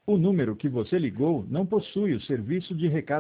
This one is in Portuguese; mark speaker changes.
Speaker 1: O número que você ligou não possui o serviço de recado